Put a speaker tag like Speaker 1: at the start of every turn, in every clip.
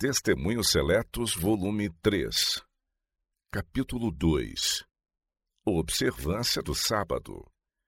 Speaker 1: Testemunhos Seletos, volume 3. Capítulo 2. Observância do sábado.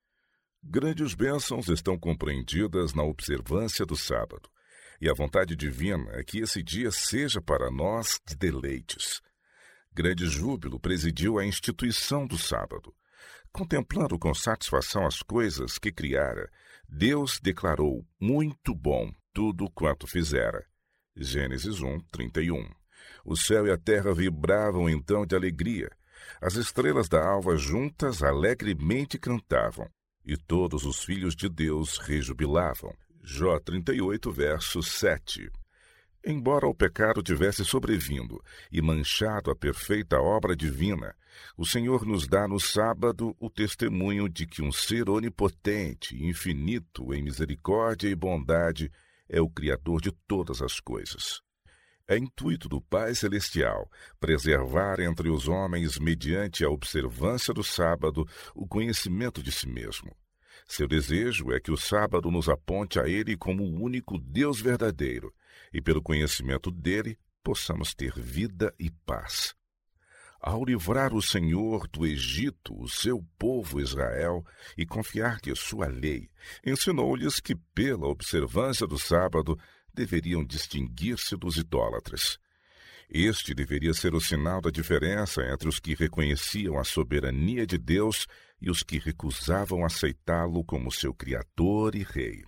Speaker 1: Grandes bênçãos estão compreendidas na observância do sábado, e a vontade divina é que esse dia seja para nós de deleites. Grande júbilo presidiu a instituição do sábado. Contemplando com satisfação as coisas que criara, Deus declarou muito bom tudo quanto fizera. Gênesis 1, 31. O céu e a terra vibravam então de alegria. As estrelas da alva juntas alegremente cantavam, e todos os filhos de Deus rejubilavam. Jó 38, verso 7. Embora o pecado tivesse sobrevindo e manchado a perfeita obra divina, o Senhor nos dá no sábado o testemunho de que um ser onipotente, infinito em misericórdia e bondade, é o Criador de todas as coisas. É intuito do Pai Celestial preservar entre os homens, mediante a observância do sábado, o conhecimento de si mesmo. Seu desejo é que o sábado nos aponte a Ele como o único Deus verdadeiro, e pelo conhecimento dele possamos ter vida e paz. Ao livrar o Senhor do Egito, o seu povo Israel, e confiar-lhe sua lei, ensinou-lhes que, pela observância do sábado, deveriam distinguir-se dos idólatras. Este deveria ser o sinal da diferença entre os que reconheciam a soberania de Deus e os que recusavam aceitá-lo como seu Criador e Rei.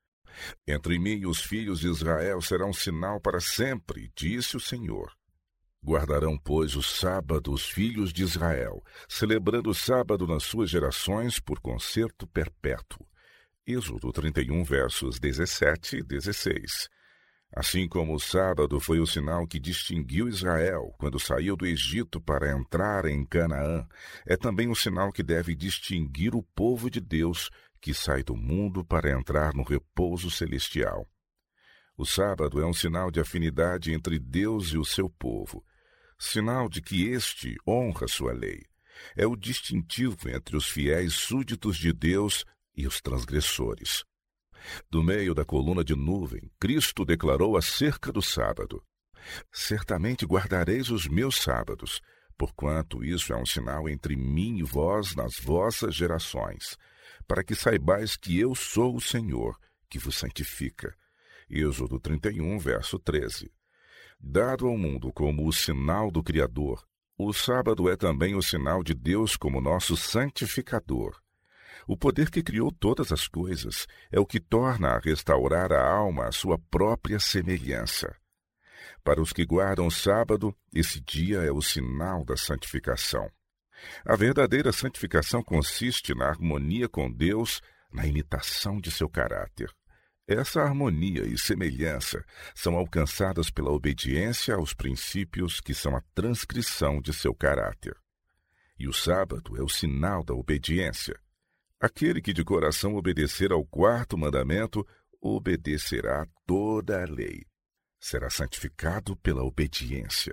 Speaker 1: Entre mim e os filhos de Israel será um sinal para sempre, disse o Senhor. Guardarão, pois, o sábado os filhos de Israel, celebrando o sábado nas suas gerações por concerto perpétuo. Êxodo 31, versos 17 e 16. Assim como o sábado foi o sinal que distinguiu Israel quando saiu do Egito para entrar em Canaã, é também o sinal que deve distinguir o povo de Deus que sai do mundo para entrar no repouso celestial. O sábado é um sinal de afinidade entre Deus e o seu povo, sinal de que este honra sua lei. É o distintivo entre os fiéis súditos de Deus e os transgressores. Do meio da coluna de nuvem, Cristo declarou acerca do sábado: certamente guardareis os meus sábados, porquanto isso é um sinal entre mim e vós nas vossas gerações, para que saibais que eu sou o Senhor, que vos santifica. Êxodo 31, verso 13. Dado ao mundo como o sinal do Criador, o sábado é também o sinal de Deus como nosso santificador. O poder que criou todas as coisas é o que torna a restaurar a alma à sua própria semelhança. Para os que guardam o sábado, esse dia é o sinal da santificação. A verdadeira santificação consiste na harmonia com Deus, na imitação de seu caráter. Essa harmonia e semelhança são alcançadas pela obediência aos princípios que são a transcrição de seu caráter. E o sábado é o sinal da obediência. Aquele que de coração obedecer ao quarto mandamento, obedecerá toda a lei. Será santificado pela obediência.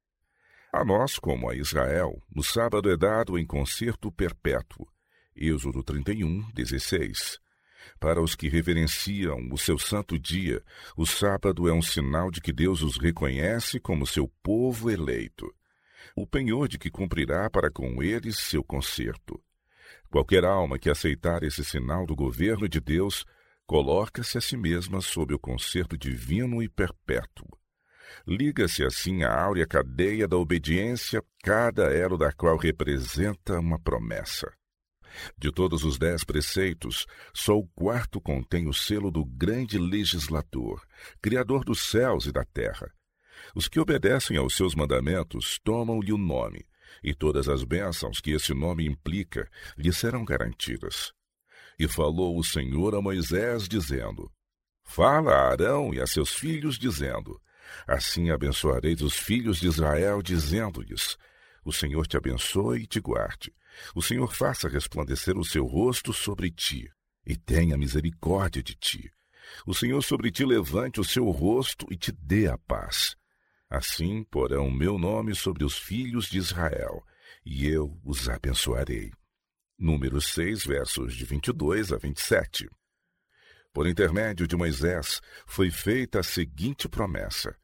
Speaker 1: A nós, como a Israel, no sábado é dado em concerto perpétuo. Êxodo 31, 16. Para os que reverenciam o seu santo dia, o sábado é um sinal de que Deus os reconhece como seu povo eleito, o penhor de que cumprirá para com eles seu concerto. Qualquer alma que aceitar esse sinal do governo de Deus, coloca-se a si mesma sob o concerto divino e perpétuo. Liga-se assim à áurea cadeia da obediência, cada elo da qual representa uma promessa. De todos os 10 preceitos, só o quarto contém o selo do grande legislador, Criador dos céus e da terra. Os que obedecem aos seus mandamentos tomam-lhe o nome, e todas as bênçãos que esse nome implica lhe serão garantidas. E falou o Senhor a Moisés, dizendo: fala a Arão e a seus filhos, dizendo: assim abençoareis os filhos de Israel, dizendo-lhes: o Senhor te abençoe e te guarde. O Senhor faça resplandecer o seu rosto sobre ti, e tenha misericórdia de ti. O Senhor sobre ti levante o seu rosto e te dê a paz. Assim porão o meu nome sobre os filhos de Israel, e eu os abençoarei. Números 6, versos de 22 a 27. Por intermédio de Moisés, foi feita a seguinte promessa: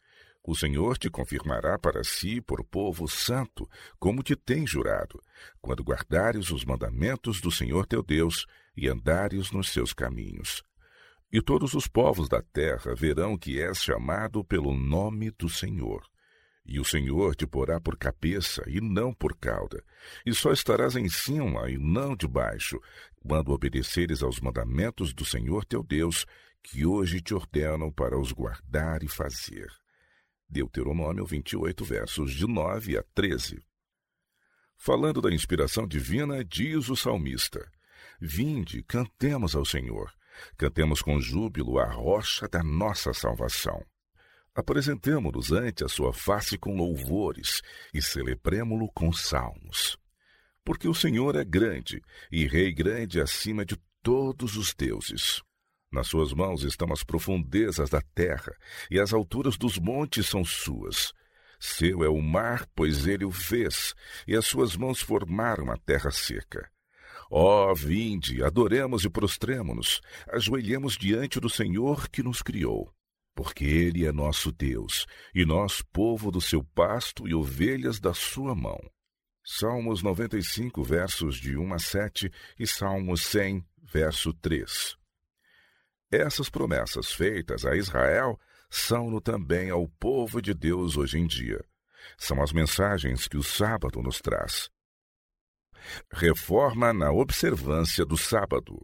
Speaker 1: O Senhor te confirmará para si por povo santo, como te tem jurado, quando guardares os mandamentos do Senhor teu Deus e andares nos seus caminhos. E todos os povos da terra verão que és chamado pelo nome do Senhor. E o Senhor te porá por cabeça e não por cauda, e só estarás em cima e não debaixo, quando obedeceres aos mandamentos do Senhor teu Deus, que hoje te ordenam para os guardar e fazer. Deuteronômio 28, versos de 9 a 13. Falando da inspiração divina, diz o salmista: Vinde, cantemos ao Senhor, cantemos com júbilo a rocha da nossa salvação. Apresentemo-nos ante a sua face com louvores e celebremo-lo com salmos. Porque o Senhor é grande, e Rei grande acima de todos os deuses. Nas suas mãos estão as profundezas da terra, e as alturas dos montes são suas. Seu é o mar, pois ele o fez, e as suas mãos formaram a terra seca. Ó, vinde, adoremos e prostremo-nos, ajoelhemos diante do Senhor que nos criou. Porque ele é nosso Deus, e nós povo do seu pasto e ovelhas da sua mão. Salmos 95, versos de 1 a 7 e Salmos 100, verso 3. Essas promessas feitas a Israel são-no também ao povo de Deus hoje em dia. São as mensagens que o sábado nos traz. Reforma na observância do sábado.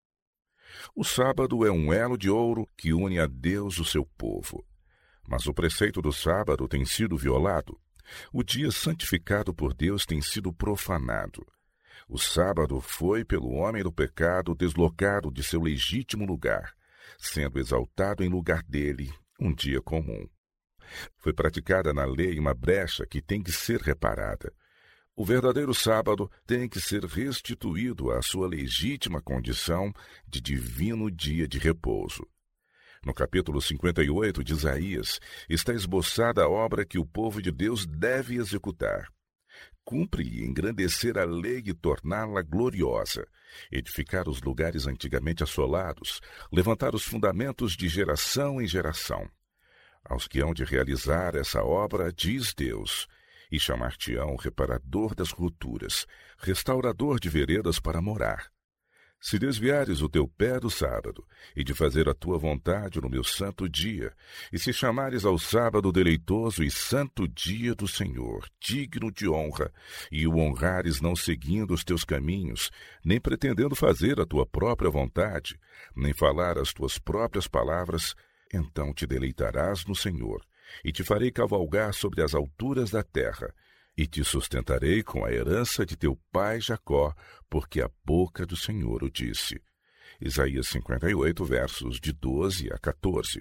Speaker 1: O sábado é um elo de ouro que une a Deus o seu povo. Mas o preceito do sábado tem sido violado. O dia santificado por Deus tem sido profanado. O sábado foi, pelo homem do pecado, deslocado de seu legítimo lugar, sendo exaltado em lugar dele um dia comum. Foi praticada na lei uma brecha que tem que ser reparada. O verdadeiro sábado tem que ser restituído à sua legítima condição de divino dia de repouso. No capítulo 58 de Isaías está esboçada a obra que o povo de Deus deve executar. Cumpre engrandecer a lei e torná-la gloriosa, edificar os lugares antigamente assolados, levantar os fundamentos de geração em geração. Aos que hão de realizar essa obra, diz Deus, e chamar-te-ão reparador das rupturas, restaurador de veredas para morar. Se desviares o teu pé do sábado, e de fazer a tua vontade no meu santo dia, e se chamares ao sábado deleitoso e santo dia do Senhor, digno de honra, e o honrares não seguindo os teus caminhos, nem pretendendo fazer a tua própria vontade, nem falar as tuas próprias palavras, então te deleitarás no Senhor, e te farei cavalgar sobre as alturas da terra, e te sustentarei com a herança de teu pai Jacó, porque a boca do Senhor o disse. Isaías 58, versos de 12 a 14.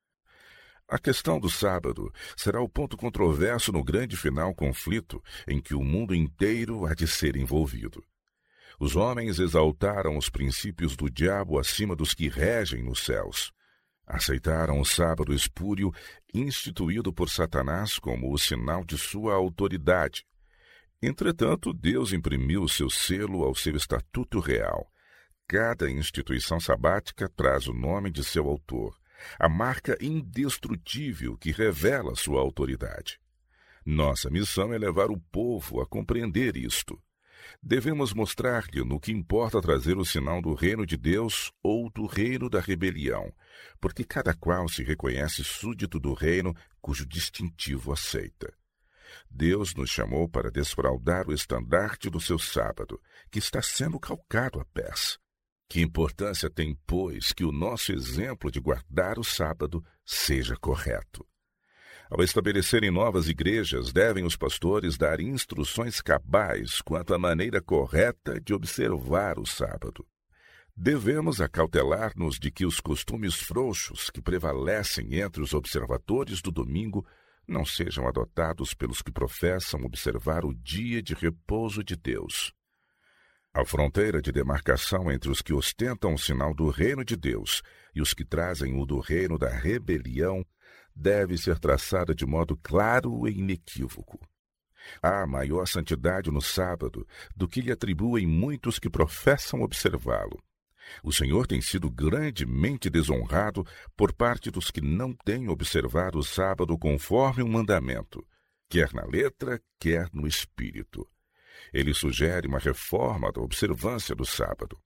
Speaker 1: A questão do sábado será o ponto controverso no grande final conflito em que o mundo inteiro há de ser envolvido. Os homens exaltaram os princípios do diabo acima dos que regem nos céus. Aceitaram o sábado espúrio instituído por Satanás como o sinal de sua autoridade. Entretanto, Deus imprimiu o seu selo ao seu estatuto real. Cada instituição sabática traz o nome de seu autor, a marca indestrutível que revela sua autoridade. Nossa missão é levar o povo a compreender isto. Devemos mostrar-lhe no que importa trazer o sinal do reino de Deus ou do reino da rebelião, porque cada qual se reconhece súdito do reino cujo distintivo aceita. Deus nos chamou para desfraldar o estandarte do seu sábado, que está sendo calcado a pés. Que importância tem, pois, que o nosso exemplo de guardar o sábado seja correto? Ao estabelecerem novas igrejas, devem os pastores dar instruções cabais quanto à maneira correta de observar o sábado. Devemos acautelar-nos de que os costumes frouxos que prevalecem entre os observadores do domingo não sejam adotados pelos que professam observar o dia de repouso de Deus. A fronteira de demarcação entre os que ostentam o sinal do reino de Deus e os que trazem o do reino da rebelião deve ser traçada de modo claro e inequívoco. Há maior santidade no sábado do que lhe atribuem muitos que professam observá-lo. O Senhor tem sido grandemente desonrado por parte dos que não têm observado o sábado conforme o mandamento, quer na letra, quer no espírito. Ele sugere uma reforma da observância do sábado.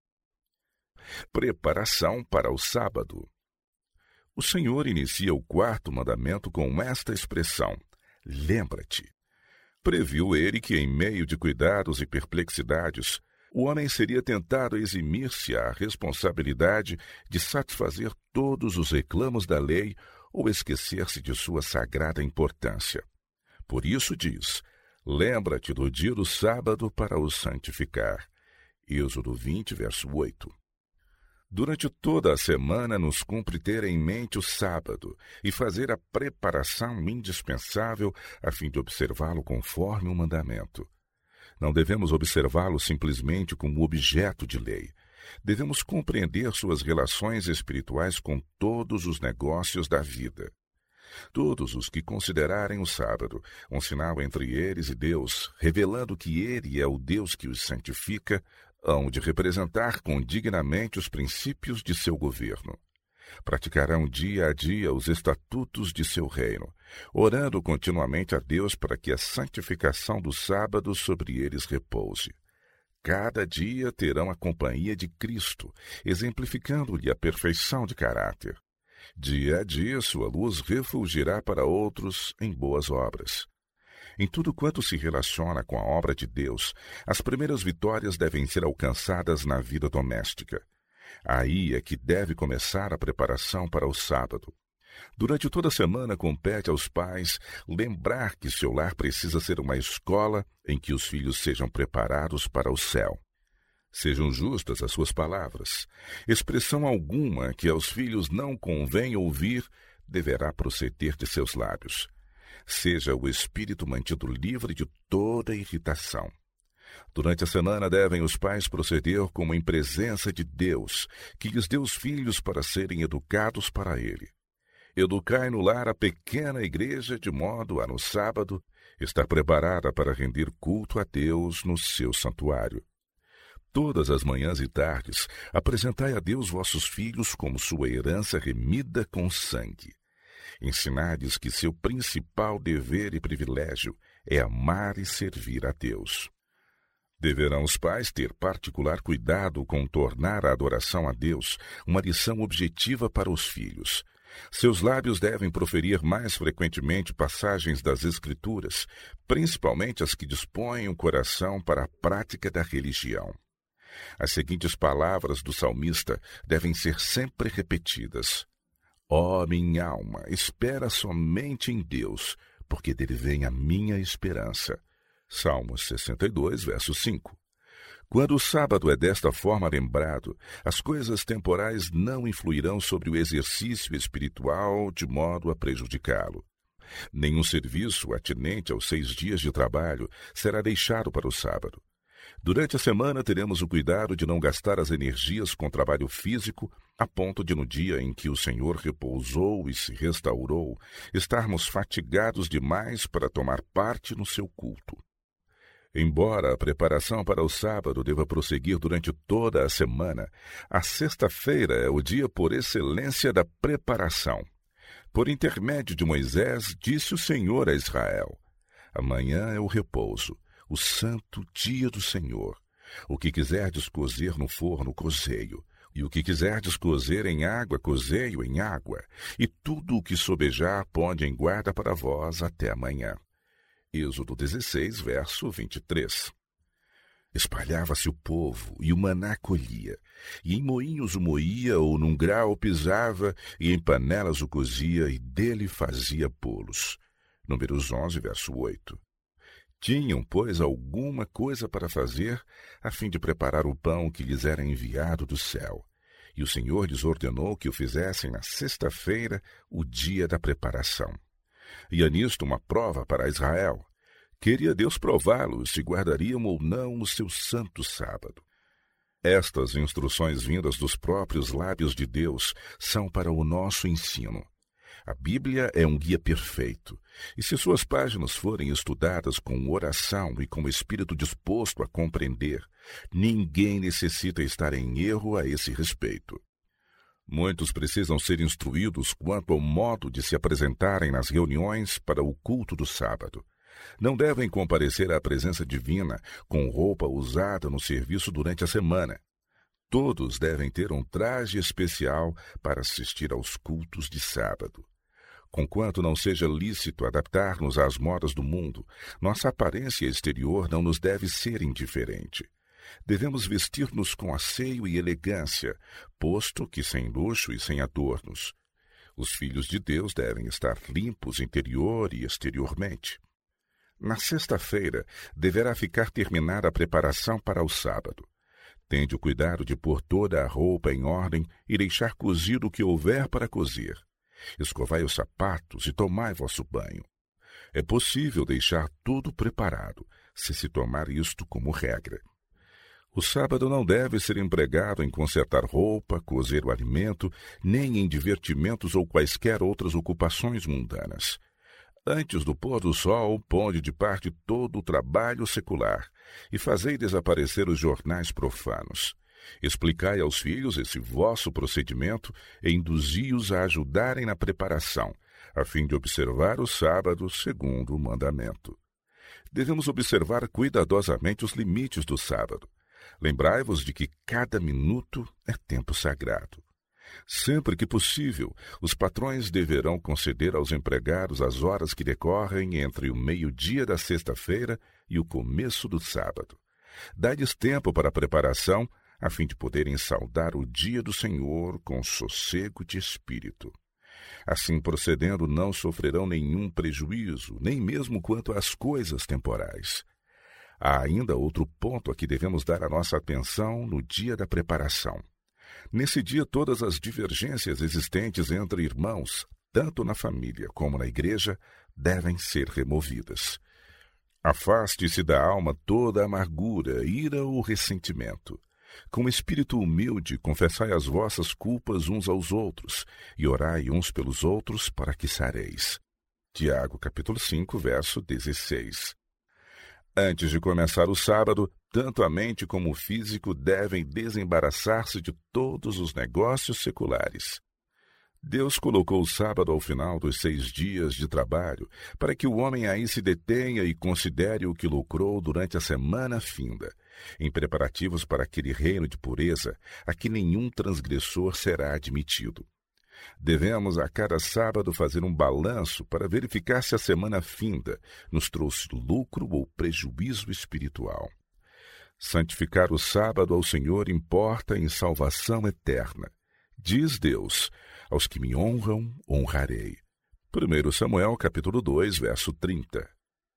Speaker 1: Preparação para o sábado. O Senhor inicia o 4º mandamento com esta expressão: lembra-te. Previu ele que, em meio de cuidados e perplexidades, o homem seria tentado a eximir-se à responsabilidade de satisfazer todos os reclamos da lei ou esquecer-se de sua sagrada importância. Por isso diz: lembra-te do dia do sábado para o santificar. Êxodo 20, verso 8. Durante toda a semana nos cumpre ter em mente o sábado e fazer a preparação indispensável a fim de observá-lo conforme o mandamento. Não devemos observá-lo simplesmente como objeto de lei. Devemos compreender suas relações espirituais com todos os negócios da vida. Todos os que considerarem o sábado um sinal entre eles e Deus, revelando que Ele é o Deus que os santifica, hão de representar condignamente os princípios de seu governo. Praticarão dia a dia os estatutos de seu reino, orando continuamente a Deus para que a santificação do sábado sobre eles repouse. Cada dia terão a companhia de Cristo, exemplificando-lhe a perfeição de caráter. Dia a dia sua luz refulgirá para outros em boas obras. Em tudo quanto se relaciona com a obra de Deus, as primeiras vitórias devem ser alcançadas na vida doméstica. Aí é que deve começar a preparação para o sábado. Durante toda a semana compete aos pais lembrar que seu lar precisa ser uma escola em que os filhos sejam preparados para o céu. Sejam justas as suas palavras. Expressão alguma que aos filhos não convém ouvir deverá proceder de seus lábios. Seja o espírito mantido livre de toda irritação. Durante a semana devem os pais proceder como em presença de Deus, que lhes deu os filhos para serem educados para Ele. Educai no lar a pequena igreja de modo a, no sábado, estar preparada para render culto a Deus no seu santuário. Todas as manhãs e tardes, apresentai a Deus vossos filhos como sua herança remida com sangue. Ensinai-lhes que seu principal dever e privilégio é amar e servir a Deus. Deverão os pais ter particular cuidado com tornar a adoração a Deus uma lição objetiva para os filhos. Seus lábios devem proferir mais frequentemente passagens das Escrituras, principalmente as que dispõem o coração para a prática da religião. As seguintes palavras do salmista devem ser sempre repetidas: ó minha alma, espera somente em Deus, porque dele vem a minha esperança. Salmos 62, verso 5. Quando o sábado é desta forma lembrado, as coisas temporais não influirão sobre o exercício espiritual de modo a prejudicá-lo. Nenhum serviço atinente aos 6 dias de trabalho será deixado para o sábado. Durante a semana teremos o cuidado de não gastar as energias com trabalho físico, a ponto de, no dia em que o Senhor repousou e se restaurou, estarmos fatigados demais para tomar parte no seu culto. Embora a preparação para o sábado deva prosseguir durante toda a semana, a sexta-feira é o dia por excelência da preparação. Por intermédio de Moisés, disse o Senhor a Israel: amanhã é o repouso, o santo dia do Senhor. O que quiserdes cozer no forno, cozei-o, e o que quiserdes cozer em água, cozei-o em água, e tudo o que sobejar ponde em guarda para vós até amanhã. Êxodo 16, verso 23. Espalhava-se o povo, e o maná colhia, e em moinhos o moía, ou num grau o pisava, e em panelas o cozia, e dele fazia bolos. Números 11, verso 8. Tinham, pois, alguma coisa para fazer, a fim de preparar o pão que lhes era enviado do céu. E o Senhor lhes ordenou que o fizessem na sexta-feira, o dia da preparação. E há nisto uma prova para Israel. Queria Deus prová-los se guardariam ou não o seu santo sábado. Estas instruções vindas dos próprios lábios de Deus são para o nosso ensino. A Bíblia é um guia perfeito, E se suas páginas forem estudadas com oração e com o espírito disposto a compreender, ninguém necessita estar em erro a esse respeito. Muitos precisam ser instruídos quanto ao modo de se apresentarem nas reuniões para o culto do sábado. Não devem comparecer à presença divina com roupa usada no serviço durante a semana. Todos devem ter um traje especial para assistir aos cultos de sábado. Conquanto não seja lícito adaptar-nos às modas do mundo, nossa aparência exterior não nos deve ser indiferente. Devemos vestir-nos com asseio e elegância, posto que sem luxo e sem adornos. Os filhos de Deus devem estar limpos interior e exteriormente. Na sexta-feira, deverá ficar terminada a preparação para o sábado. Tende o cuidado de pôr toda a roupa em ordem e deixar cozido o que houver para cozer. Escovai os sapatos e tomai vosso banho. É possível deixar tudo preparado, se tomar isto como regra. O sábado não deve ser empregado em consertar roupa, cozer o alimento, nem em divertimentos ou quaisquer outras ocupações mundanas. Antes do pôr do sol, ponde de parte todo o trabalho secular e fazei desaparecer os jornais profanos. Explicai aos filhos esse vosso procedimento e induzi-os a ajudarem na preparação, a fim de observar o sábado segundo o mandamento. Devemos observar cuidadosamente os limites do sábado. Lembrai-vos de que cada minuto é tempo sagrado. Sempre que possível, os patrões deverão conceder aos empregados as horas que decorrem entre o meio-dia da sexta-feira e o começo do sábado. Dai-lhes tempo para a preparação, a fim de poderem saudar o dia do Senhor com sossego de espírito. Assim procedendo, não sofrerão nenhum prejuízo, nem mesmo quanto às coisas temporais. Há ainda outro ponto a que devemos dar a nossa atenção no dia da preparação. Nesse dia, todas as divergências existentes entre irmãos, tanto na família como na igreja, devem ser removidas. Afaste-se da alma toda amargura, ira ou ressentimento. Com espírito humilde, confessai as vossas culpas uns aos outros e orai uns pelos outros para que sareis. Tiago, capítulo 5, verso 16. Antes de começar o sábado, tanto a mente como o físico devem desembaraçar-se de todos os negócios seculares. Deus colocou o sábado ao final dos 6 dias de trabalho, para que o homem aí se detenha e considere o que lucrou durante a semana finda, em preparativos para aquele reino de pureza a que nenhum transgressor será admitido. Devemos a cada sábado fazer um balanço para verificar se a semana finda nos trouxe lucro ou prejuízo espiritual. Santificar o sábado ao Senhor importa em salvação eterna. Diz Deus: aos que me honram, honrarei. 1 Samuel, capítulo 2, verso 30.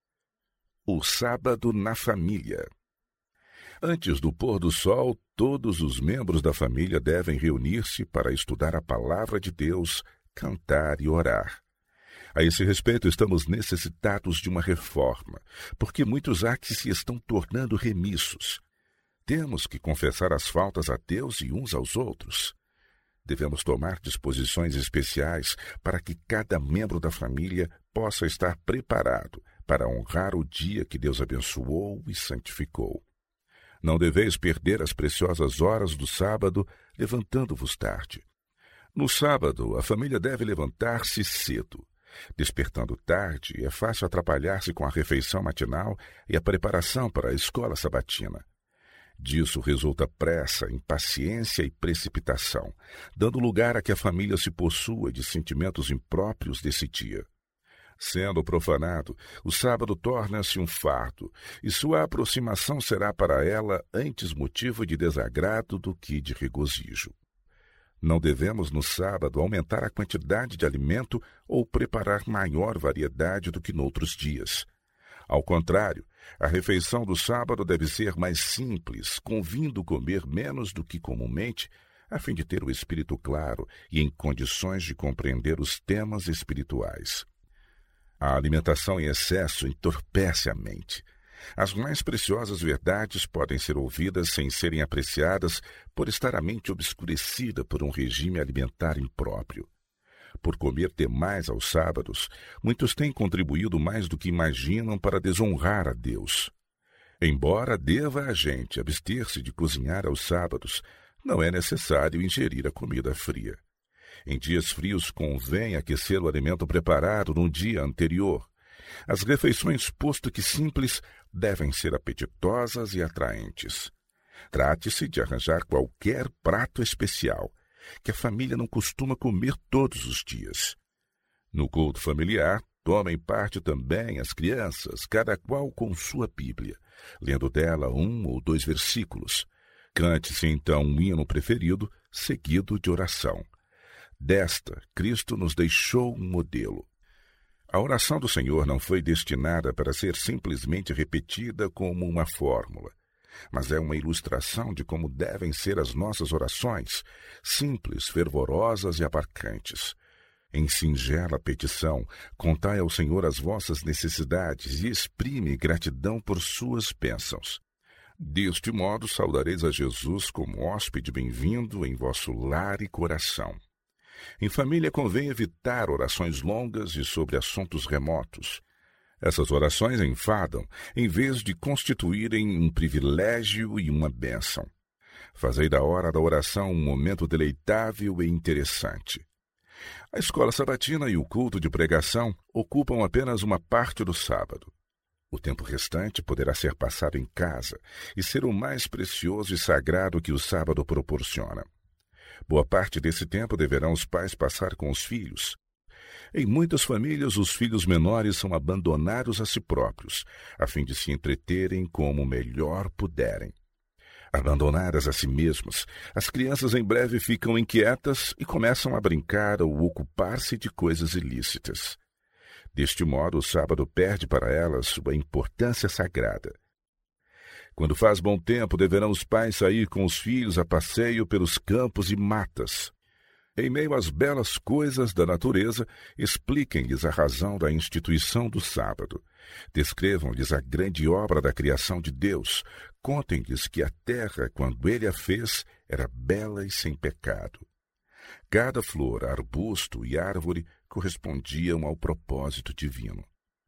Speaker 1: O sábado na família. Antes do pôr do sol, todos os membros da família devem reunir-se para estudar a palavra de Deus, cantar e orar. A esse respeito, estamos necessitados de uma reforma, porque muitos há que se estão tornando remissos. Temos que confessar as faltas a Deus e uns aos outros. Devemos tomar disposições especiais para que cada membro da família possa estar preparado para honrar o dia que Deus abençoou e santificou. Não deveis perder as preciosas horas do sábado, levantando-vos tarde. No sábado, a família deve levantar-se cedo. Despertando tarde, é fácil atrapalhar-se com a refeição matinal e a preparação para a escola sabatina. Disso resulta pressa, impaciência e precipitação, dando lugar a que a família se possua de sentimentos impróprios desse dia. Sendo profanado, o sábado torna-se um fardo, e sua aproximação será para ela antes motivo de desagrado do que de regozijo. Não devemos, no sábado, aumentar a quantidade de alimento ou preparar maior variedade do que noutros dias. Ao contrário, a refeição do sábado deve ser mais simples, convindo comer menos do que comumente, a fim de ter o espírito claro e em condições de compreender os temas espirituais. A alimentação em excesso entorpece a mente. As mais preciosas verdades podem ser ouvidas sem serem apreciadas por estar a mente obscurecida por um regime alimentar impróprio. Por comer demais aos sábados, muitos têm contribuído mais do que imaginam para desonrar a Deus. Embora deva a gente abster-se de cozinhar aos sábados, não é necessário ingerir a comida fria. Em dias frios convém aquecer o alimento preparado no dia anterior. As refeições, posto que simples, devem ser apetitosas e atraentes. Trate-se de arranjar qualquer prato especial, que a família não costuma comer todos os dias. No culto familiar, tomem parte também as crianças, cada qual com sua Bíblia, lendo dela 1 ou 2 versículos. Cante-se então um hino preferido, seguido de oração. Desta, Cristo nos deixou um modelo. A oração do Senhor não foi destinada para ser simplesmente repetida como uma fórmula, mas é uma ilustração de como devem ser as nossas orações, simples, fervorosas e abarcantes. Em singela petição, contai ao Senhor as vossas necessidades e exprime gratidão por suas bênçãos. Deste modo, saudareis a Jesus como hóspede bem-vindo em vosso lar e coração. Em família convém evitar orações longas e sobre assuntos remotos. Essas orações enfadam, em vez de constituírem um privilégio e uma bênção. Fazei da hora da oração um momento deleitável e interessante. A escola sabatina e o culto de pregação ocupam apenas uma parte do sábado. O tempo restante poderá ser passado em casa e ser o mais precioso e sagrado que o sábado proporciona. Boa parte desse tempo deverão os pais passar com os filhos. Em muitas famílias, os filhos menores são abandonados a si próprios, a fim de se entreterem como melhor puderem. Abandonadas a si mesmos, as crianças em breve ficam inquietas e começam a brincar ou ocupar-se de coisas ilícitas. Deste modo, o sábado perde para elas sua importância sagrada. Quando faz bom tempo, deverão os pais sair com os filhos a passeio pelos campos e matas. Em meio às belas coisas da natureza, expliquem-lhes a razão da instituição do sábado. Descrevam-lhes a grande obra da criação de Deus. Contem-lhes que a terra, quando ele a fez, era bela e sem pecado. Cada flor, arbusto e árvore correspondiam ao propósito divino.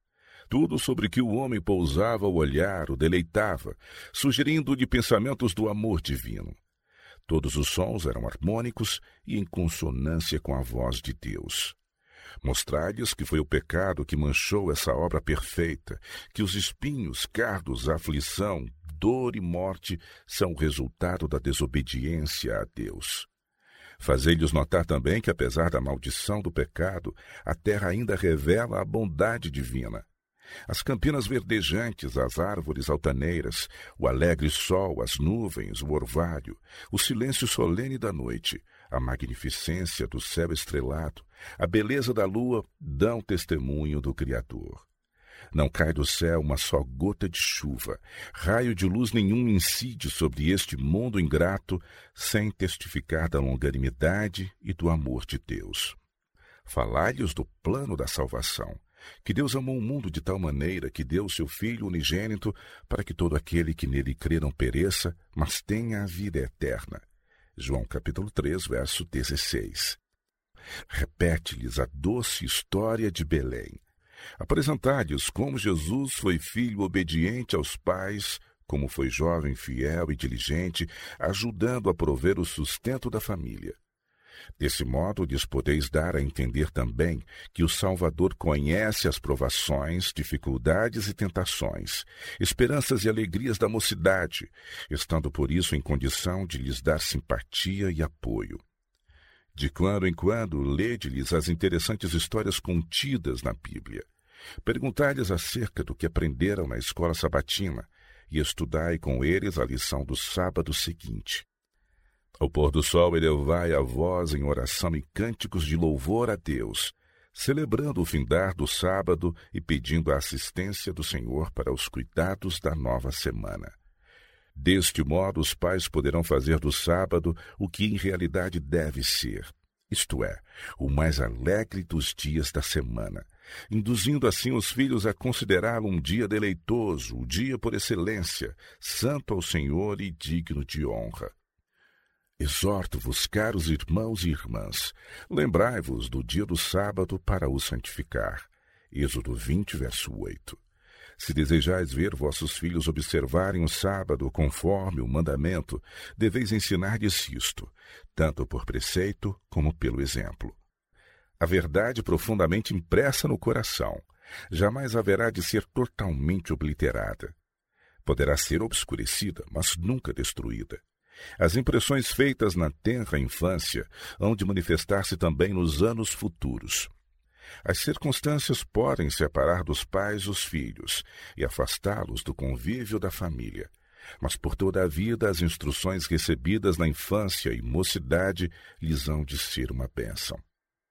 Speaker 1: Tudo sobre que o homem pousava o olhar o deleitava, sugerindo-lhe pensamentos do amor divino. Todos os sons eram harmônicos e em consonância com a voz de Deus. Mostrai-lhes que foi o pecado que manchou essa obra perfeita, que os espinhos, cardos, aflição, dor e morte são o resultado da desobediência a Deus. Fazei-lhes notar também que, apesar da maldição do pecado, a terra ainda revela a bondade divina. As campinas verdejantes, as árvores altaneiras, o alegre sol, as nuvens, o orvalho, o silêncio solene da noite, a magnificência do céu estrelado, a beleza da lua dão testemunho do Criador. Não cai do céu uma só gota de chuva, raio de luz nenhum incide sobre este mundo ingrato, sem testificar da longanimidade e do amor de Deus. Falai-lhes do plano da salvação, que Deus amou o mundo de tal maneira que deu seu Filho unigênito para que todo aquele que nele crê não pereça, mas tenha a vida eterna. João capítulo 3, verso 16. Repete-lhes a doce história de Belém. Apresentai-lhes como Jesus foi filho obediente aos pais, como foi jovem fiel e diligente, ajudando a prover o sustento da família. Desse modo, lhes podeis dar a entender também que o Salvador conhece as provações, dificuldades e tentações, esperanças e alegrias da mocidade, estando por isso em condição de lhes dar simpatia e apoio. De quando em quando, lede-lhes as interessantes histórias contidas na Bíblia. Perguntai-lhes acerca do que aprenderam na escola sabatina e estudai com eles a lição do sábado seguinte. Ao pôr do sol, elevai a voz em oração e cânticos de louvor a Deus, celebrando o findar do sábado e pedindo a assistência do Senhor para os cuidados da nova semana. Deste modo, os pais poderão fazer do sábado o que em realidade deve ser, isto é, o mais alegre dos dias da semana, induzindo assim os filhos a considerá-lo um dia deleitoso, o dia por excelência, santo ao Senhor e digno de honra. Exorto-vos, caros irmãos e irmãs, lembrai-vos do dia do sábado para o santificar. Êxodo 20, verso 8. Se desejais ver vossos filhos observarem o sábado conforme o mandamento, deveis ensinar-lhes isto, tanto por preceito como pelo exemplo. A verdade profundamente impressa no coração jamais haverá de ser totalmente obliterada. Poderá ser obscurecida, mas nunca destruída. As impressões feitas na tenra infância hão de manifestar-se também nos anos futuros. As circunstâncias podem separar dos pais os filhos e afastá-los do convívio da família, mas por toda a vida as instruções recebidas na infância e mocidade lhes hão de ser uma bênção.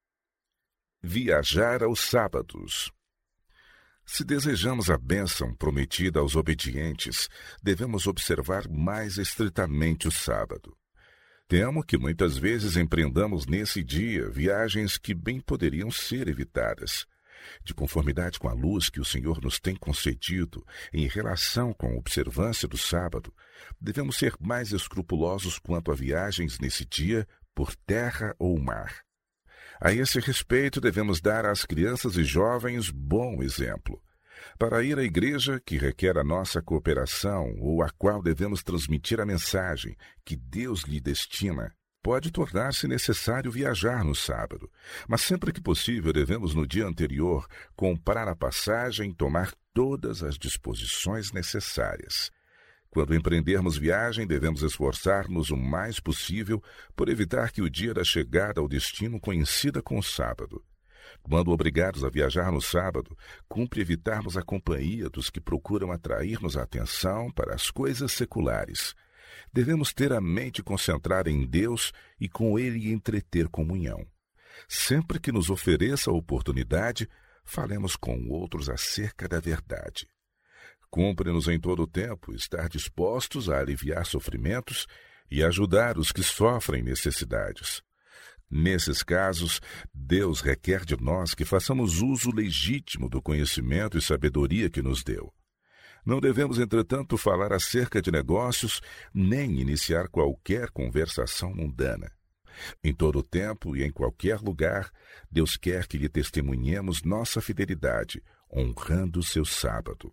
Speaker 1: Viajar aos sábados. Se desejamos a bênção prometida aos obedientes, devemos observar mais estritamente o sábado. Temo que muitas vezes empreendamos nesse dia viagens que bem poderiam ser evitadas. De conformidade com a luz que o Senhor nos tem concedido em relação com a observância do sábado, devemos ser mais escrupulosos quanto a viagens nesse dia por terra ou mar. A esse respeito, devemos dar às crianças e jovens bom exemplo. Para ir à igreja, que requer a nossa cooperação ou a qual devemos transmitir a mensagem que Deus lhe destina, pode tornar-se necessário viajar no sábado, mas sempre que possível devemos no dia anterior comprar a passagem e tomar todas as disposições necessárias. Quando empreendermos viagem, devemos esforçar-nos o mais possível por evitar que o dia da chegada ao destino coincida com o sábado. Quando obrigados a viajar no sábado, cumpre evitarmos a companhia dos que procuram atrair-nos a atenção para as coisas seculares. Devemos ter a mente concentrada em Deus e com Ele entreter comunhão. Sempre que nos ofereça a oportunidade, falemos com outros acerca da verdade. Cumpre-nos em todo o tempo estar dispostos a aliviar sofrimentos e ajudar os que sofrem necessidades. Nesses casos, Deus requer de nós que façamos uso legítimo do conhecimento e sabedoria que nos deu. Não devemos, entretanto, falar acerca de negócios, nem iniciar qualquer conversação mundana. Em todo o tempo e em qualquer lugar, Deus quer que lhe testemunhemos nossa fidelidade, honrando seu sábado.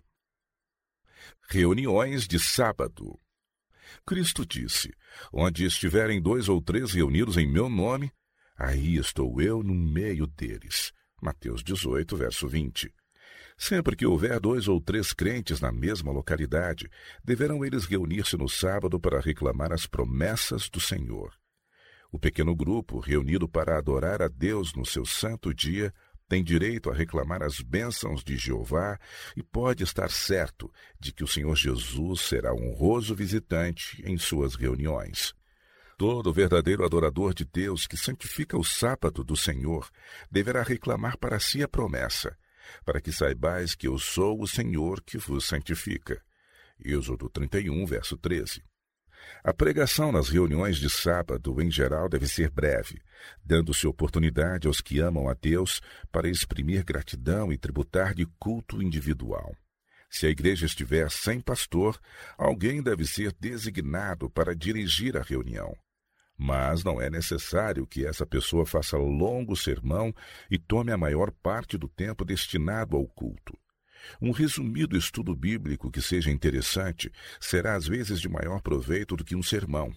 Speaker 1: Reuniões de sábado. Cristo disse: onde estiverem 2 ou 3 reunidos em meu nome, aí estou eu no meio deles. Mateus 18, verso 20. Sempre que houver 2 ou 3 crentes na mesma localidade, deverão eles reunir-se no sábado para reclamar as promessas do Senhor. O pequeno grupo, reunido para adorar a Deus no seu santo dia, tem direito a reclamar as bênçãos de Jeová e pode estar certo de que o Senhor Jesus será honroso visitante em suas reuniões. Todo verdadeiro adorador de Deus que santifica o sábado do Senhor deverá reclamar para si a promessa, para que saibais que eu sou o Senhor que vos santifica. Êxodo 31, verso 13. A pregação nas reuniões de sábado, em geral, deve ser breve, dando-se oportunidade aos que amam a Deus para exprimir gratidão e tributar de culto individual. Se a igreja estiver sem pastor, alguém deve ser designado para dirigir a reunião. Mas não é necessário que essa pessoa faça longo sermão e tome a maior parte do tempo destinado ao culto. Um resumido estudo bíblico que seja interessante será às vezes de maior proveito do que um sermão.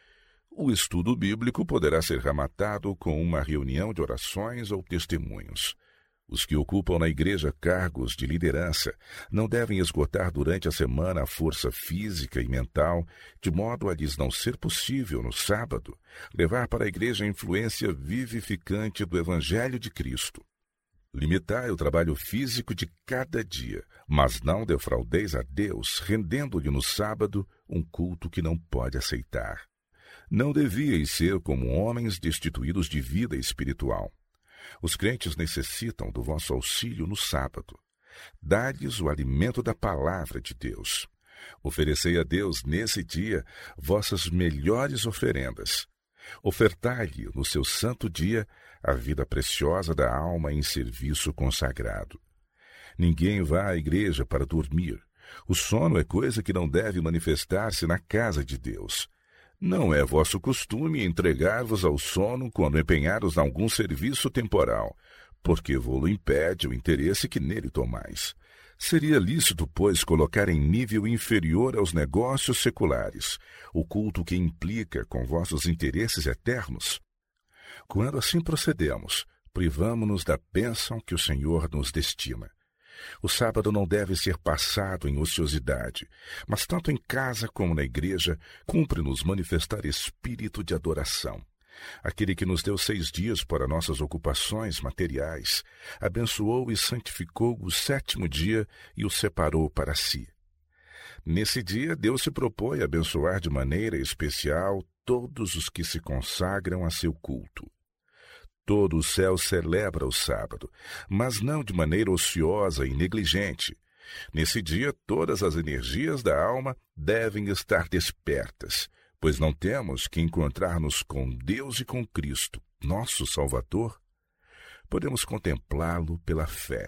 Speaker 1: O estudo bíblico poderá ser rematado com uma reunião de orações ou testemunhos. Os que ocupam na igreja cargos de liderança não devem esgotar durante a semana a força física e mental, de modo a lhes não ser possível, no sábado, levar para a igreja a influência vivificante do Evangelho de Cristo. Limitai o trabalho físico de cada dia, mas não defraudeis a Deus, rendendo-lhe no sábado um culto que não pode aceitar. Não devíeis ser como homens destituídos de vida espiritual. Os crentes necessitam do vosso auxílio no sábado. Dá-lhes o alimento da palavra de Deus. Oferecei a Deus nesse dia vossas melhores oferendas. Ofertai-lhe no seu santo dia a vida preciosa da alma em serviço consagrado. Ninguém vá à igreja para dormir. O sono é coisa que não deve manifestar-se na casa de Deus. Não é vosso costume entregar-vos ao sono quando empenhados em algum serviço temporal, porque vô-lo impede o interesse que nele tomais. Seria lícito, pois, colocar em nível inferior aos negócios seculares o culto que implica com vossos interesses eternos? Quando assim procedemos, privamo-nos da bênção que o Senhor nos destina. O sábado não deve ser passado em ociosidade, mas tanto em casa como na igreja, cumpre-nos manifestar espírito de adoração. Aquele que nos deu 6 dias para nossas ocupações materiais, abençoou e santificou o 7º dia e o separou para si. Nesse dia, Deus se propõe a abençoar de maneira especial todos os que se consagram a seu culto. Todo o céu celebra o sábado, mas não de maneira ociosa e negligente. Nesse dia, todas as energias da alma devem estar despertas, pois não temos que encontrar-nos com Deus e com Cristo, nosso Salvador. Podemos contemplá-lo pela fé.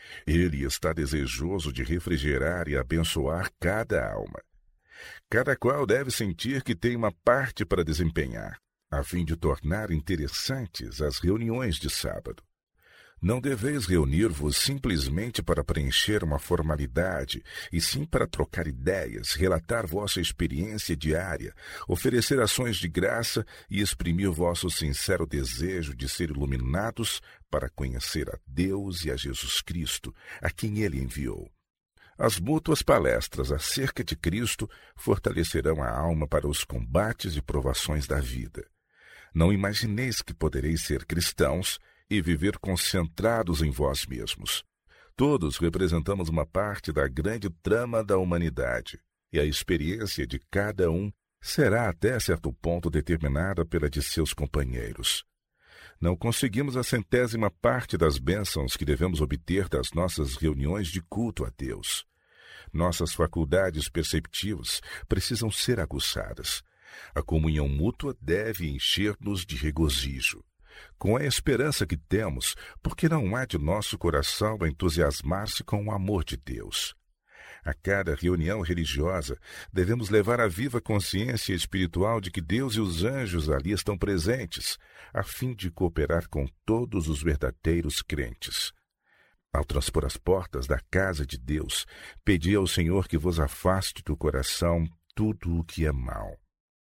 Speaker 1: Ele está desejoso de refrigerar e abençoar cada alma. Cada qual deve sentir que tem uma parte para desempenhar, a fim de tornar interessantes as reuniões de sábado. Não deveis reunir-vos simplesmente para preencher uma formalidade, e sim para trocar ideias, relatar vossa experiência diária, oferecer ações de graça e exprimir vosso sincero desejo de ser iluminados para conhecer a Deus e a Jesus Cristo, a quem Ele enviou. As mútuas palestras acerca de Cristo fortalecerão a alma para os combates e provações da vida. Não imagineis que podereis ser cristãos e viver concentrados em vós mesmos. Todos representamos uma parte da grande trama da humanidade, e a experiência de cada um será até certo ponto determinada pela de seus companheiros. Não conseguimos a 100ª parte das bênçãos que devemos obter das nossas reuniões de culto a Deus. Nossas faculdades perceptivas precisam ser aguçadas. A comunhão mútua deve encher-nos de regozijo. Com a esperança que temos, porque não há de nosso coração entusiasmar-se com o amor de Deus. A cada reunião religiosa, devemos levar a viva consciência espiritual de que Deus e os anjos ali estão presentes, a fim de cooperar com todos os verdadeiros crentes. Ao transpor as portas da casa de Deus, pedi ao Senhor que vos afaste do coração tudo o que é mau.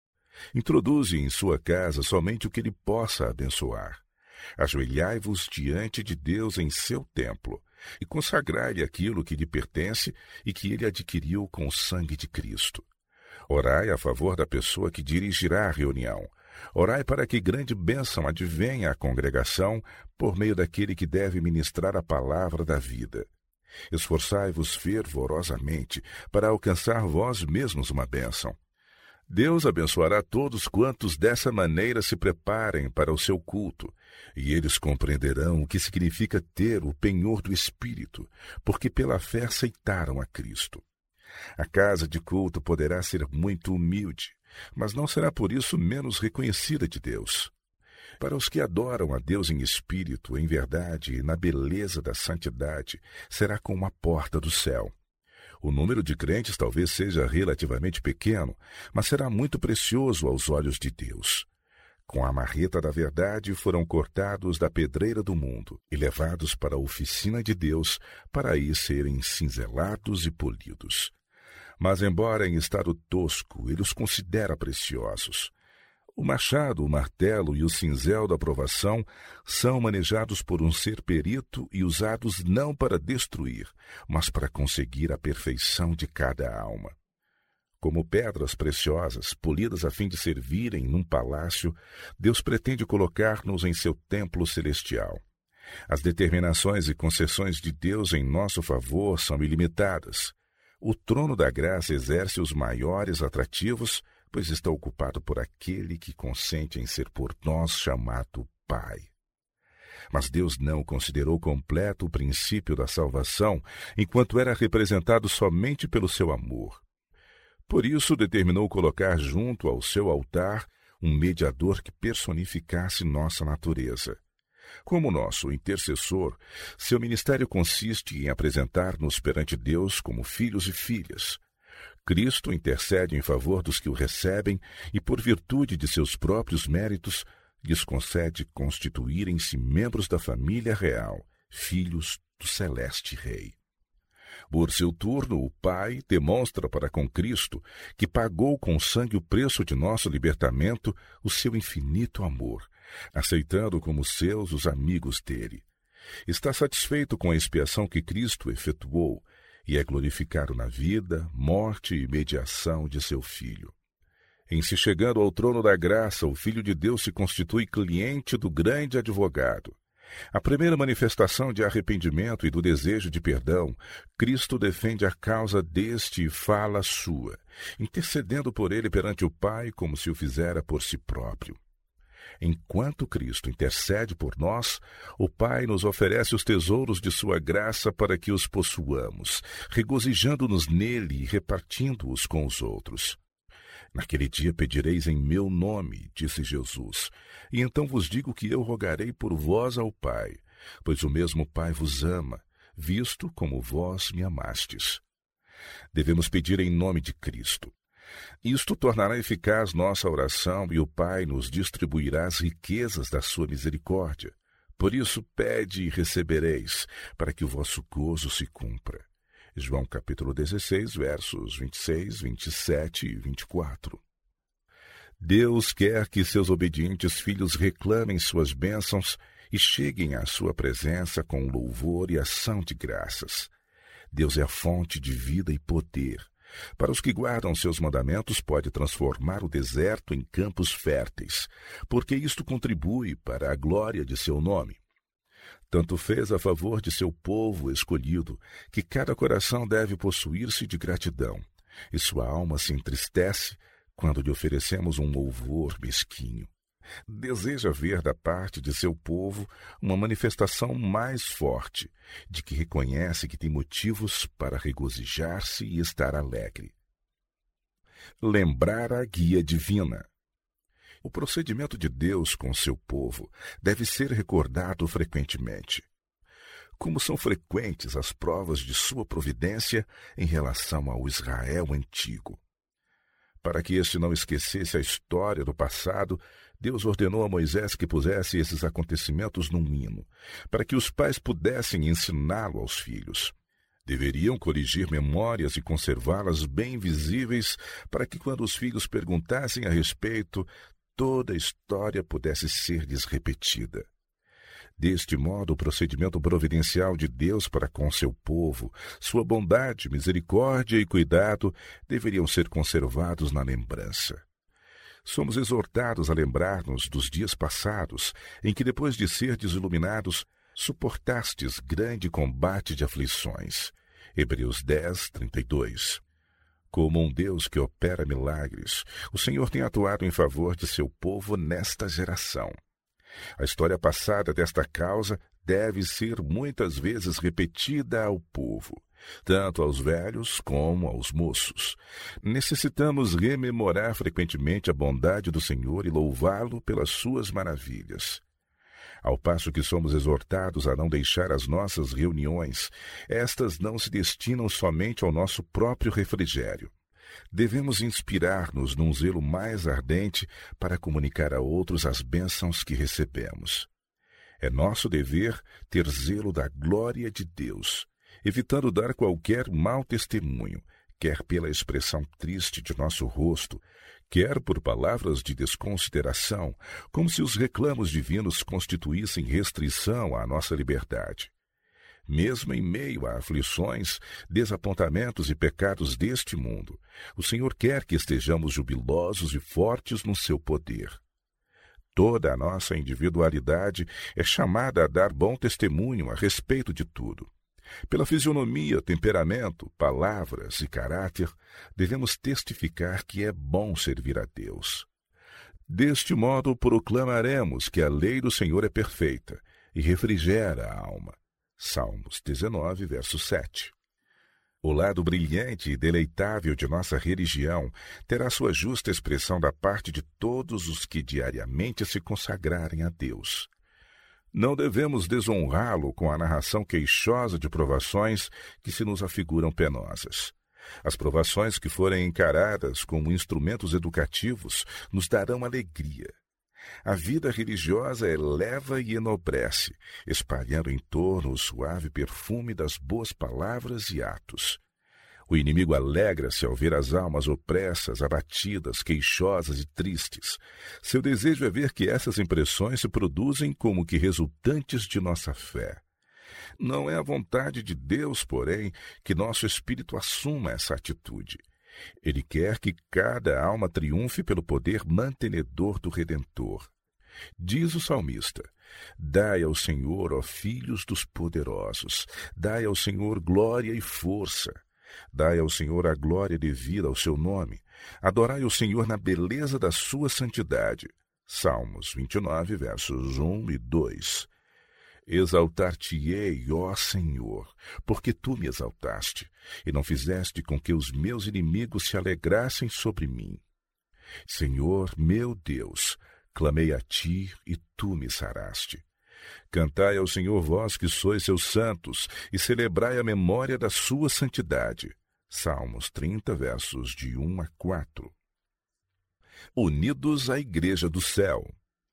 Speaker 1: Introduze em sua casa somente o que Ele possa abençoar. Ajoelhai-vos diante de Deus em seu templo e consagrai-lhe aquilo que lhe pertence e que Ele adquiriu com o sangue de Cristo. Orai a favor da pessoa que dirigirá a reunião. Orai para que grande bênção advenha à congregação por meio daquele que deve ministrar a palavra da vida. Esforçai-vos fervorosamente para alcançar vós mesmos uma bênção. Deus abençoará todos quantos dessa maneira se preparem para o seu culto, e eles compreenderão o que significa ter o penhor do Espírito, porque pela fé aceitaram a Cristo. A casa de culto poderá ser muito humilde, mas não será por isso menos reconhecida de Deus. Para os que adoram a Deus em espírito, em verdade e na beleza da santidade, será como a porta do céu. O número de crentes talvez seja relativamente pequeno, mas será muito precioso aos olhos de Deus. Com a marreta da verdade foram cortados da pedreira do mundo e levados para a oficina de Deus para aí serem cinzelados e polidos. Mas, embora em estado tosco, ele os considera preciosos. O machado, o martelo e o cinzel da provação são manejados por um ser perito e usados não para destruir, mas para conseguir a perfeição de cada alma. Como pedras preciosas, polidas a fim de servirem num palácio, Deus pretende colocar-nos em seu templo celestial. As determinações e concessões de Deus em nosso favor são ilimitadas. O trono da graça exerce os maiores atrativos, pois está ocupado por aquele que consente em ser por nós chamado Pai. Mas Deus não considerou completo o princípio da salvação, enquanto era representado somente pelo seu amor. Por isso determinou colocar junto ao seu altar um mediador que personificasse nossa natureza. Como nosso intercessor, seu ministério consiste em apresentar-nos perante Deus como filhos e filhas. Cristo intercede em favor dos que o recebem e, por virtude de seus próprios méritos, lhes concede constituírem-se membros da família real, filhos do celeste Rei. Por seu turno, o Pai demonstra para com Cristo, que pagou com sangue o preço de nosso libertamento, o seu infinito amor, aceitando como seus os amigos dele. Está satisfeito com a expiação que Cristo efetuou e é glorificado na vida, morte e mediação de seu Filho. Em se chegando ao trono da graça, o Filho de Deus se constitui cliente do grande advogado. A primeira manifestação de arrependimento e do desejo de perdão, Cristo defende a causa deste e fala sua, intercedendo por ele perante o Pai como se o fizera por si próprio. Enquanto Cristo intercede por nós, o Pai nos oferece os tesouros de sua graça para que os possuamos, regozijando-nos nele e repartindo-os com os outros. Naquele dia pedireis em meu nome, disse Jesus, e então vos digo que eu rogarei por vós ao Pai, pois o mesmo Pai vos ama, visto como vós me amastes. Devemos pedir em nome de Cristo. Isto tornará eficaz nossa oração e o Pai nos distribuirá as riquezas da sua misericórdia. Por isso, pede e recebereis, para que o vosso gozo se cumpra. João capítulo 16, versos 26, 27 e 24. Deus quer que seus obedientes filhos reclamem suas bênçãos e cheguem à sua presença com louvor e ação de graças. Deus é a fonte de vida e poder. Para os que guardam seus mandamentos, pode transformar o deserto em campos férteis, porque isto contribui para a glória de seu nome. Tanto fez a favor de seu povo escolhido, que cada coração deve possuir-se de gratidão, e sua alma se entristece quando lhe oferecemos um louvor mesquinho. Deseja ver da parte de seu povo uma manifestação mais forte, de que reconhece que tem motivos para regozijar-se e estar alegre. Lembrar a guia divina. O procedimento de Deus com seu povo deve ser recordado frequentemente. Como são frequentes as provas de sua providência em relação ao Israel antigo. Para que este não esquecesse a história do passado, Deus ordenou a Moisés que pusesse esses acontecimentos num hino, para que os pais pudessem ensiná-lo aos filhos. Deveriam corrigir memórias e conservá-las bem visíveis, para que quando os filhos perguntassem a respeito, toda a história pudesse ser-lhes repetida. Deste modo, o procedimento providencial de Deus para com seu povo, sua bondade, misericórdia e cuidado deveriam ser conservados na lembrança. Somos exortados a lembrar-nos dos dias passados, em que, depois de serdes iluminados, suportastes grande combate de aflições. Hebreus 10, 32. Como um Deus que opera milagres, o Senhor tem atuado em favor de seu povo nesta geração. A história passada desta causa deve ser muitas vezes repetida ao povo, tanto aos velhos como aos moços. Necessitamos rememorar frequentemente a bondade do Senhor e louvá-lo pelas suas maravilhas. Ao passo que somos exortados a não deixar as nossas reuniões, estas não se destinam somente ao nosso próprio refrigério. Devemos inspirar-nos num zelo mais ardente para comunicar a outros as bênçãos que recebemos. É nosso dever ter zelo da glória de Deus, evitando dar qualquer mau testemunho, quer pela expressão triste de nosso rosto, quer por palavras de desconsideração, como se os reclamos divinos constituíssem restrição à nossa liberdade. Mesmo em meio a aflições, desapontamentos e pecados deste mundo, o Senhor quer que estejamos jubilosos e fortes no seu poder. Toda a nossa individualidade é chamada a dar bom testemunho a respeito de tudo. Pela fisionomia, temperamento, palavras e caráter, devemos testificar que é bom servir a Deus. Deste modo, proclamaremos que a lei do Senhor é perfeita e refrigera a alma. Salmos 19, verso 7. O lado brilhante e deleitável de nossa religião terá sua justa expressão da parte de todos os que diariamente se consagrarem a Deus. Não devemos desonrá-lo com a narração queixosa de provações que se nos afiguram penosas. As provações que forem encaradas como instrumentos educativos nos darão alegria. A vida religiosa eleva e enobrece, espalhando em torno o suave perfume das boas palavras e atos. O inimigo alegra-se ao ver as almas opressas, abatidas, queixosas e tristes. Seu desejo é ver que essas impressões se produzem como que resultantes de nossa fé. Não é a vontade de Deus, porém, que nosso espírito assuma essa atitude. Ele quer que cada alma triunfe pelo poder mantenedor do Redentor. Diz o salmista: dai ao Senhor, ó filhos dos poderosos, dai ao Senhor glória e força. Dai ao Senhor a glória devida ao seu nome. Adorai o Senhor na beleza da sua santidade. Salmos 29, versos 1 e 2. Exaltar-te-ei, ó Senhor, porque tu me exaltaste, e não fizeste com que os meus inimigos se alegrassem sobre mim. Senhor, meu Deus, clamei a ti, e tu me saraste. Cantai ao Senhor vós que sois seus santos, e celebrai a memória da sua santidade. Salmos 30, versos de 1 a 4. Unidos à Igreja do Céu.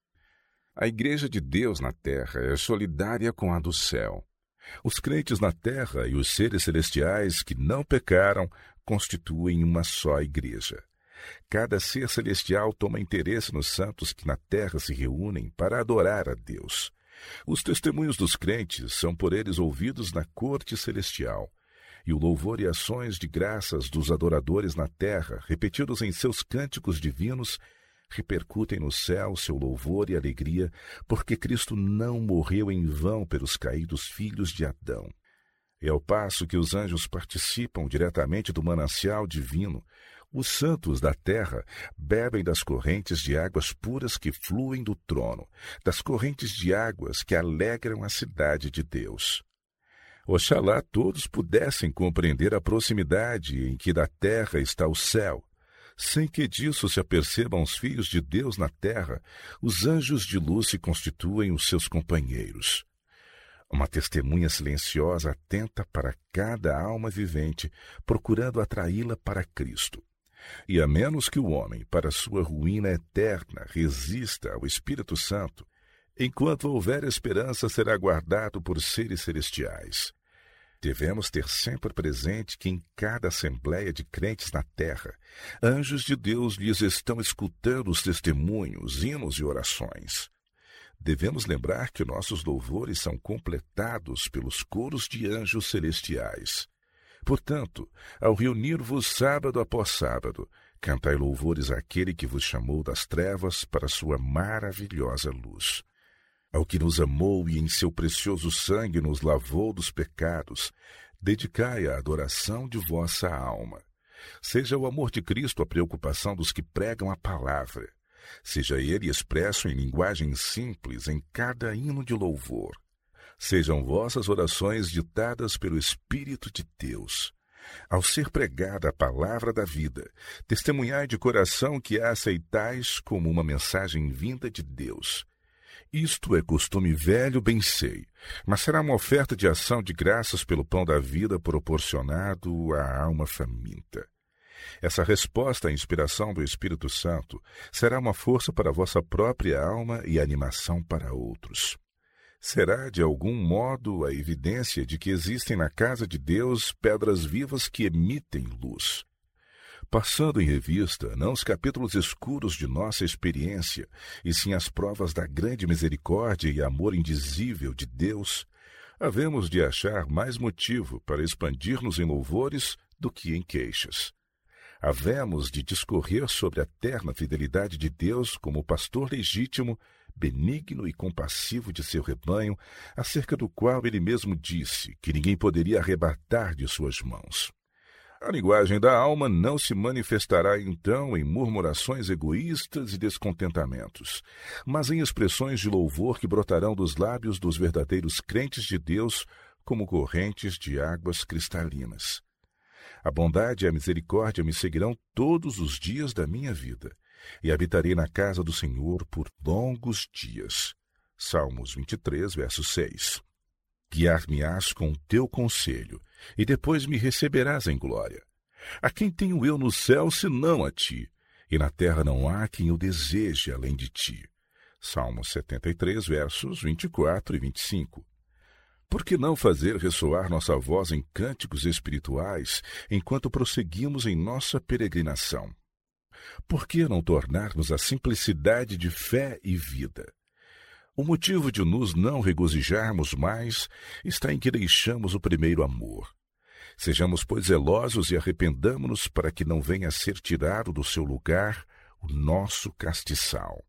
Speaker 1: A Igreja de Deus na Terra é solidária com a do céu. Os crentes na Terra e os seres celestiais que não pecaram constituem uma só Igreja. Cada ser celestial toma interesse nos santos que na Terra se reúnem para adorar a Deus. Os testemunhos dos crentes são por eles ouvidos na corte celestial, e o louvor e ações de graças dos adoradores na terra, repetidos em seus cânticos divinos, repercutem no céu seu louvor e alegria, porque Cristo não morreu em vão pelos caídos filhos de Adão. E ao passo que os anjos participam diretamente do manancial divino, os santos da terra bebem das correntes de águas puras que fluem do trono, das correntes de águas que alegram a cidade de Deus. Oxalá todos pudessem compreender a proximidade em que da terra está o céu, sem que disso se apercebam os filhos de Deus na terra, os anjos de luz se constituem os seus companheiros. Uma testemunha silenciosa atenta para cada alma vivente, procurando atraí-la para Cristo. E a menos que o homem, para sua ruína eterna, resista ao Espírito Santo, enquanto houver esperança, será guardado por seres celestiais. Devemos ter sempre presente que em cada assembleia de crentes na terra, anjos de Deus lhes estão escutando os testemunhos, hinos e orações. Devemos lembrar que nossos louvores são completados pelos coros de anjos celestiais. Portanto, ao reunir-vos sábado após sábado, cantai louvores àquele que vos chamou das trevas para a sua maravilhosa luz. Ao que nos amou e em seu precioso sangue nos lavou dos pecados, dedicai a adoração de vossa alma. Seja o amor de Cristo a preocupação dos que pregam a palavra. Seja ele expresso em linguagem simples em cada hino de louvor. Sejam vossas orações ditadas pelo Espírito de Deus. Ao ser pregada a palavra da vida, testemunhai de coração que a aceitais como uma mensagem vinda de Deus. Isto é costume velho, bem sei, mas será uma oferta de ação de graças pelo pão da vida proporcionado à alma faminta. Essa resposta à inspiração do Espírito Santo será uma força para a vossa própria alma e animação para outros. Será, de algum modo, a evidência de que existem na casa de Deus pedras vivas que emitem luz. Passando em revista, não os capítulos escuros de nossa experiência, e sim as provas da grande misericórdia e amor indizível de Deus, havemos de achar mais motivo para expandir-nos em louvores do que em queixas. Havemos de discorrer sobre a terna fidelidade de Deus como pastor legítimo, benigno e compassivo de seu rebanho, acerca do qual ele mesmo disse que ninguém poderia arrebatar de suas mãos. A linguagem da alma não se manifestará então em murmurações egoístas e descontentamentos, mas em expressões de louvor que brotarão dos lábios dos verdadeiros crentes de Deus como correntes de águas cristalinas. A bondade e a misericórdia me seguirão todos os dias da minha vida, e habitarei na casa do Senhor por longos dias. Salmos 23, verso 6. Guiar-me-ás com o teu conselho, e depois me receberás em glória. A quem tenho eu no céu, senão a ti? E na terra não há quem o deseje além de ti. Salmo 73, versos 24 e 25. Por que não fazer ressoar nossa voz em cânticos espirituais enquanto prosseguimos em nossa peregrinação? Por que não tornarmos a simplicidade de fé e vida? O motivo de nos não regozijarmos mais está em que deixamos o primeiro amor. Sejamos, pois, zelosos e arrependamo-nos para que não venha a ser tirado do seu lugar o nosso castiçal.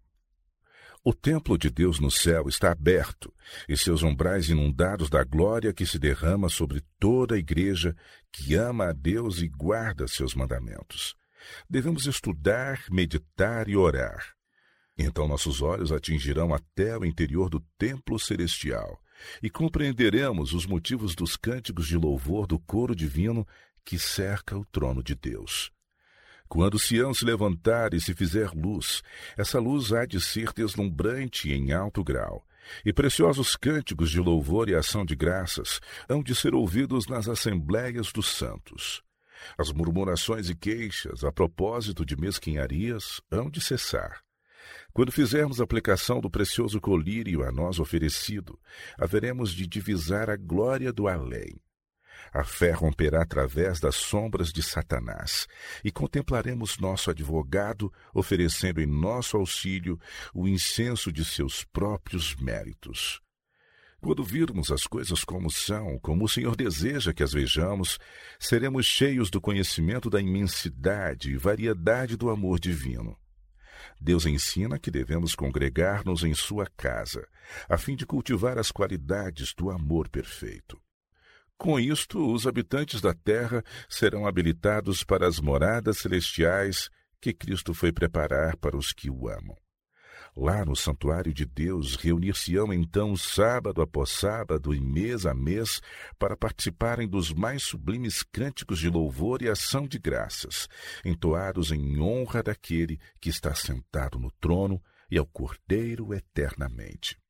Speaker 1: O templo de Deus no céu está aberto e seus umbrais inundados da glória que se derrama sobre toda a igreja que ama a Deus e guarda seus mandamentos. Devemos estudar, meditar e orar. Então nossos olhos atingirão até o interior do templo celestial e compreenderemos os motivos dos cânticos de louvor do coro divino que cerca o trono de Deus. Quando Sião se levantar e se fizer luz, essa luz há de ser deslumbrante em alto grau, e preciosos cânticos de louvor e ação de graças hão de ser ouvidos nas assembléias dos santos. As murmurações e queixas a propósito de mesquinharias hão de cessar. Quando fizermos aplicação do precioso colírio a nós oferecido, haveremos de divisar a glória do além. A fé romperá através das sombras de Satanás, e contemplaremos nosso advogado oferecendo em nosso auxílio o incenso de seus próprios méritos. Quando virmos as coisas como são, como o Senhor deseja que as vejamos, seremos cheios do conhecimento da imensidade e variedade do amor divino. Deus ensina que devemos congregar-nos em sua casa, a fim de cultivar as qualidades do amor perfeito. Com isto, os habitantes da terra serão habilitados para as moradas celestiais que Cristo foi preparar para os que o amam. Lá no santuário de Deus reunir-se-ão então sábado após sábado e mês a mês para participarem dos mais sublimes cânticos de louvor e ação de graças, entoados em honra daquele que está sentado no trono e ao Cordeiro eternamente.